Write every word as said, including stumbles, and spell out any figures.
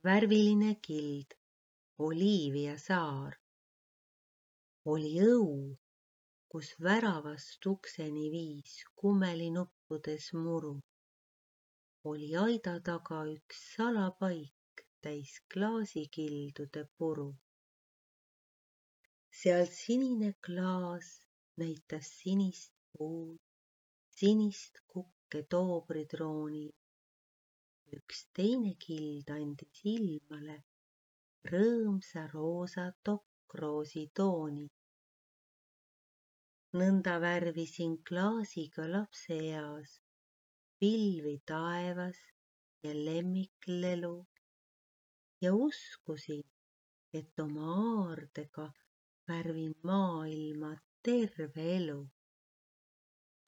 Värviline kild, Oliivia saar. Oli õu, kus väravast ukseni viis kumelinuppudes muru. Oli aida taga üks salapaik täis klaasikildude puru. Seal sinine klaas näitas sinist puud, sinist kukke toobritroonil. Üks teine kild andis ilmale rõõmsa roosa tokkroosi tooni. Nõnda värvisin klaasiga lapseeas pilvi taevas ja lemmiklelu ja uskusin, et oma aardega värvin maailma terve elu.